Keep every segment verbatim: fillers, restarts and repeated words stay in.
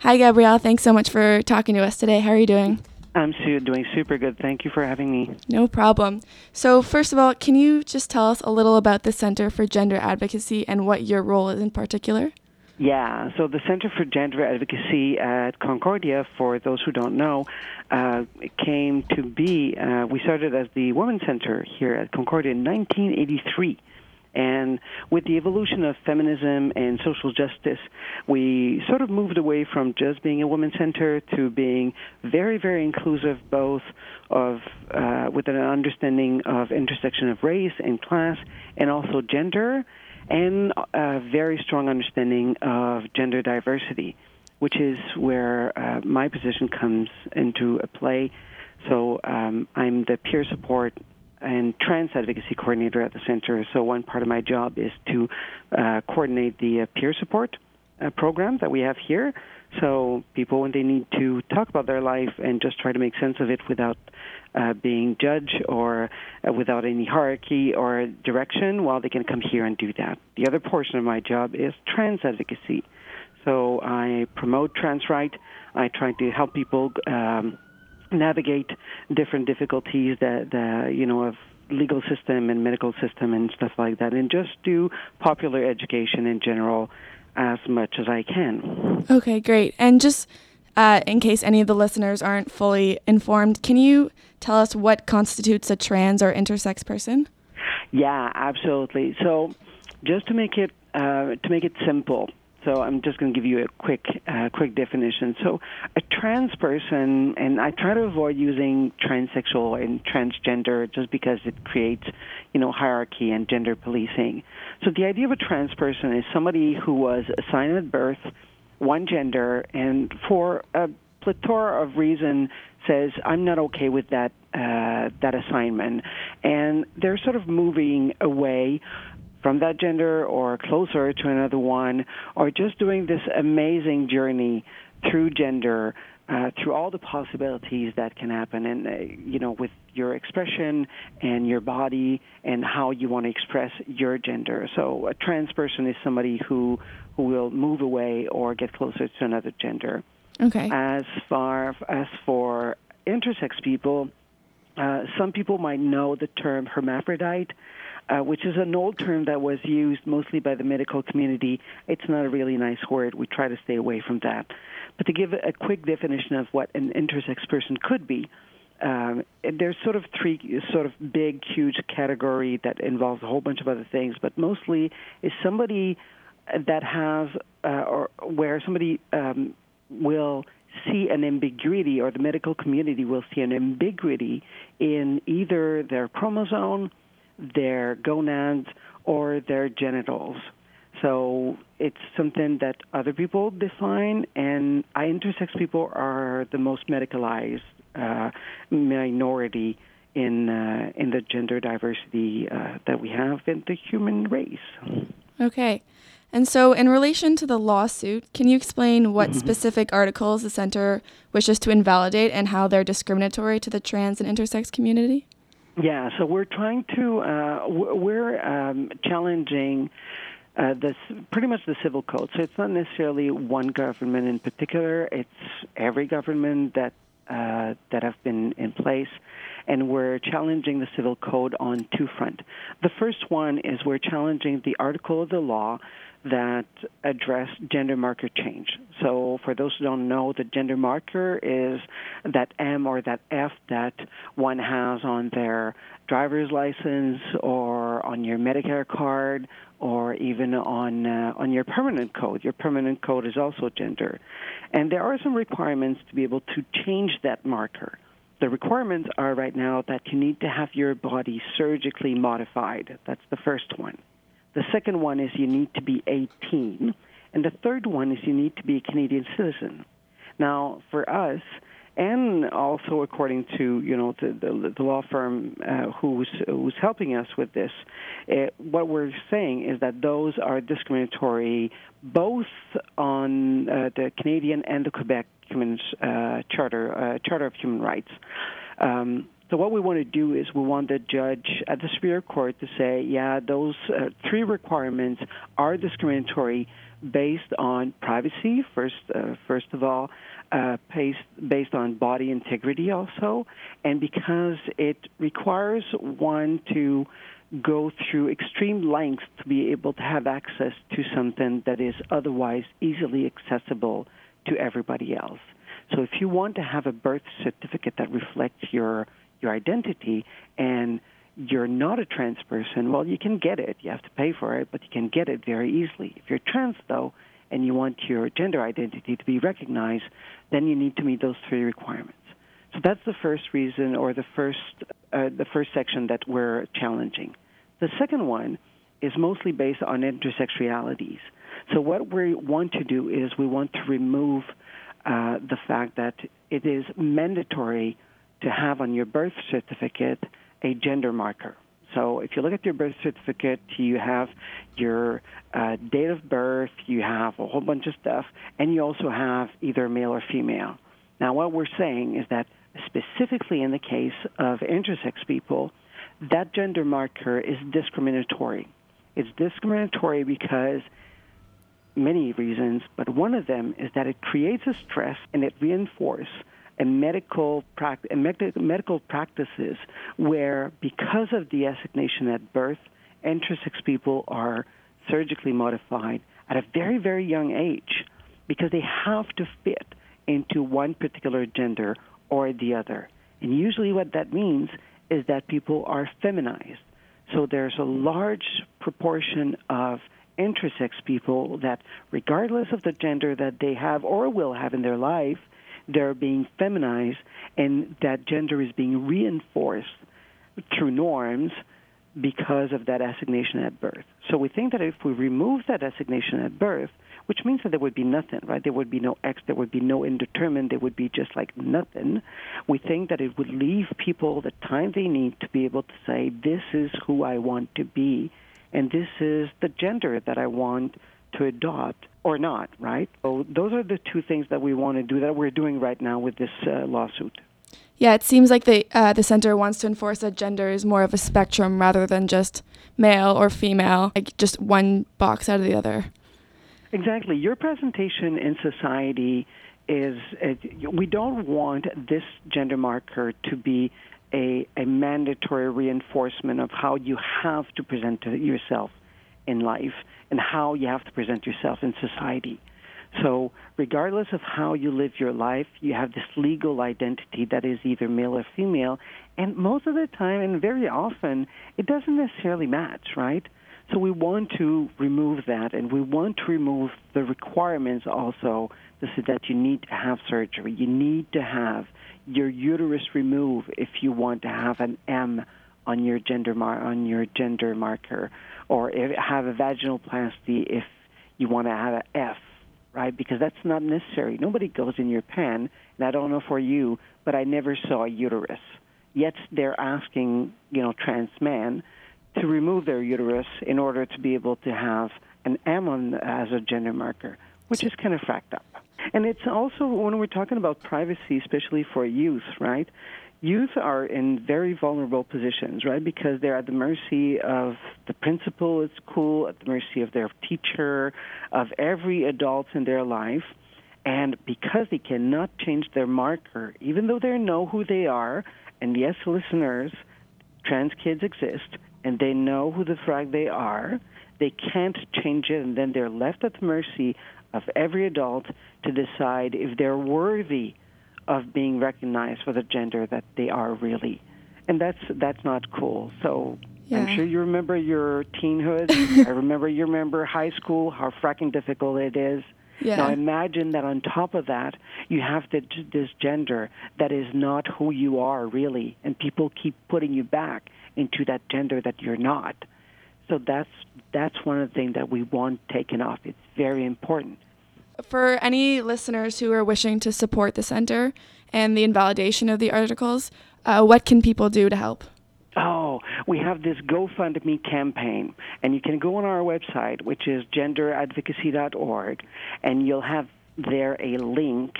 Hi, Gabrielle. Thanks so much for talking to us today. How are you doing? I'm su- doing super good. Thank you for having me. No problem. So first of all, can you just tell us a little about the Center for Gender Advocacy and what your role is in particular? Yeah, so the Center for Gender Advocacy at Concordia, for those who don't know, uh, came to be, uh, we started as the Women's Center here at Concordia in nineteen eighty-three. And with the evolution of feminism and social justice, we sort of moved away from just being a women's center to being very, very inclusive, both of uh, with an understanding of intersection of race and class, and also gender, and a very strong understanding of gender diversity, which is where uh, my position comes into a play. So um, I'm the peer support and trans advocacy coordinator at the center. So one part of my job is to uh, coordinate the uh, peer support uh, program that we have here. So people, when they need to talk about their life and just try to make sense of it without uh, being judged or uh, without any hierarchy or direction, well, they can come here and do that. The other portion of my job is trans advocacy. So I promote trans rights. I try to help people um, navigate different difficulties that, that you know of legal system and medical system and stuff like that, and just do popular education in general as much as I can. Okay, great. And just uh, in case any of the listeners aren't fully informed, can you tell us what constitutes a trans or intersex person? Yeah, absolutely. So just to make it uh, to make it simple, so I'm just going to give you a quick uh, quick definition. So a trans person, and I try to avoid using transsexual and transgender just because it creates, you know, hierarchy and gender policing. So the idea of a trans person is somebody who was assigned at birth one gender, and for a plethora of reasons says, I'm not okay with that uh, that assignment, and they're sort of moving away from that gender or closer to another one, or just doing this amazing journey through gender, uh, through all the possibilities that can happen, and uh, you know, with your expression and your body and how you want to express your gender. So a trans person is somebody who who will move away or get closer to another gender. Okay. As far as for intersex people, uh, some people might know the term hermaphrodite, Uh, which is an old term that was used mostly by the medical community. It's not a really nice word. We try to stay away from that. But to give a quick definition of what an intersex person could be, um, there's sort of three sort of big, huge category that involves a whole bunch of other things, but mostly is somebody that has, uh, or where somebody um, will see an ambiguity, or the medical community will see an ambiguity in either their chromosome, their gonads, or their genitals. So it's something that other people define, and I intersex people are the most medicalized uh, minority in uh, in the gender diversity uh, that we have in the human race. Okay. And so in relation to the lawsuit, can you explain what Mm-hmm. specific articles the center wishes to invalidate and how they're discriminatory to the trans and intersex community? Yeah, so we're trying to, uh, we're um, challenging uh, this, pretty much the civil code. So it's not necessarily one government in particular. It's every government that uh, that have been in place, and we're challenging the civil code on two fronts. The first one is we're challenging the article of the law that address gender marker change. So for those who don't know, the gender marker is that M or that F that one has on their driver's license or on your Medicare card or even on uh, on your permanent code. Your permanent code is also gender. And there are some requirements to be able to change that marker. The requirements are right now that you need to have your body surgically modified. That's the first one. The second one is you need to be eighteen. And the third one is you need to be a Canadian citizen. Now, for us, and also according to, you know, the, the, the law firm uh, who's, who's helping us with this, uh, what we're saying is that those are discriminatory both on uh, the Canadian and the Quebec Human uh, Charter, uh, Charter of Human Rights. Um, So what we want to do is we want the judge at the Superior Court to say, yeah, those uh, three requirements are discriminatory based on privacy, first, uh, first of all, uh, based, based on body integrity also, and because it requires one to go through extreme lengths to be able to have access to something that is otherwise easily accessible to everybody else. So if you want to have a birth certificate that reflects your your identity and you're not a trans person, well, you can get it. You have to pay for it, but you can get it very easily. If you're trans, though, and you want your gender identity to be recognized, then you need to meet those three requirements. So that's the first reason, or the first uh, the first section that we're challenging. The second one is mostly based on intersexualities. So what we want to do is we want to remove uh, the fact that it is mandatory to have on your birth certificate a gender marker. So if you look at your birth certificate, you have your uh, date of birth, you have a whole bunch of stuff, and you also have either male or female. Now, what we're saying is that specifically in the case of intersex people, that gender marker is discriminatory. It's discriminatory because many reasons, but one of them is that it creates a stress and it reinforces a medical, pract- a med- medical practices where, because of the assignation at birth, intersex people are surgically modified at a very, very young age because they have to fit into one particular gender or the other. And usually what that means is that people are feminized. So there's a large proportion of intersex people that, regardless of the gender that they have or will have in their life, they're being feminized, and that gender is being reinforced through norms because of that assignation at birth. So we think that if we remove that assignation at birth, which means that there would be nothing, right? There would be no X, there would be no indeterminate, there would be just like nothing. We think that it would leave people the time they need to be able to say, this is who I want to be, and this is the gender that I want to adopt or not, right? So those are the two things that we want to do, that we're doing right now with this uh, lawsuit. Yeah, it seems like the uh, the center wants to enforce that gender is more of a spectrum rather than just male or female, like just one box out of the other. Exactly. Your presentation in society is, uh, we don't want this gender marker to be a, a mandatory reinforcement of how you have to present to yourself in life and how you have to present yourself in society. So regardless of how you live your life, you have this legal identity that is either male or female, and most of the time, and very often, it doesn't necessarily match, right? So we want to remove that, and we want to remove the requirements also to say that you need to have surgery. You need to have your uterus removed if you want to have an M on your gender mar- on your gender marker, or if, have a vaginoplasty if you want to have an F, right? Because that's not necessary. Nobody goes in your pen, and I don't know for you, but I never saw a uterus. Yet they're asking, you know, trans men to remove their uterus in order to be able to have an M on, as a gender marker, which is kind of fracked up. And it's also, when we're talking about privacy, especially for youth, right? Youth are in very vulnerable positions, right? Because they're at the mercy of the principal at school, at the mercy of their teacher, of every adult in their life. And because they cannot change their marker, even though they know who they are, and yes, listeners, trans kids exist, and they know who the flag they are, they can't change it, and then they're left at the mercy of every adult to decide if they're worthy of being recognized for the gender that they are really. And that's that's not cool. So yeah. I'm sure you remember your teenhood. I remember you remember high school, how fracking difficult it is. Yeah. Now imagine that on top of that, you have the, this gender that is not who you are really, and people keep putting you back into that gender that you're not. So that's that's one of the things that we want taken off. It's very important. For any listeners who are wishing to support the center and the invalidation of the articles, uh, what can people do to help? Oh, we have this GoFundMe campaign, and you can go on our website, which is gender advocacy dot org, and you'll have there a link.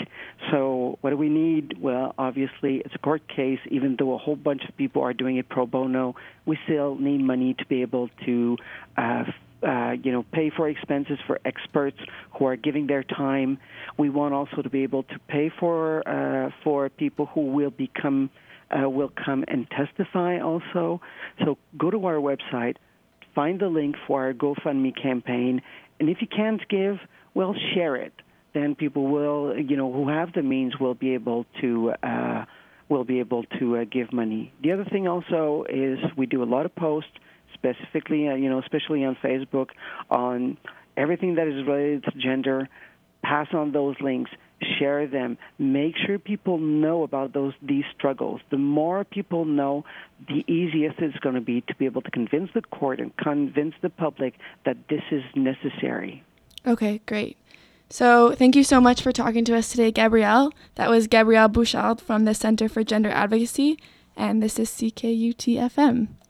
So what do we need? Well, obviously, it's a court case. Even though a whole bunch of people are doing it pro bono, we still need money to be able to uh, uh, you know, pay for expenses for experts who are giving their time. We want also to be able to pay for uh, for people who will become uh, will come and testify also. So go to our website, find the link for our GoFundMe campaign, and if you can't give, well, share it. Then people will, you know, who have the means will be able to uh, will be able to uh, give money. The other thing also is we do a lot of posts, specifically, uh, you know, especially on Facebook, on everything that is related to gender. Pass on those links, share them, make sure people know about those these struggles. The more people know, the easiest it's going to be to be able to convince the court and convince the public that this is necessary. Okay, great. So thank you so much for talking to us today, Gabrielle. That was Gabrielle Bouchard from the Center for Gender Advocacy, and this is C K U T F M.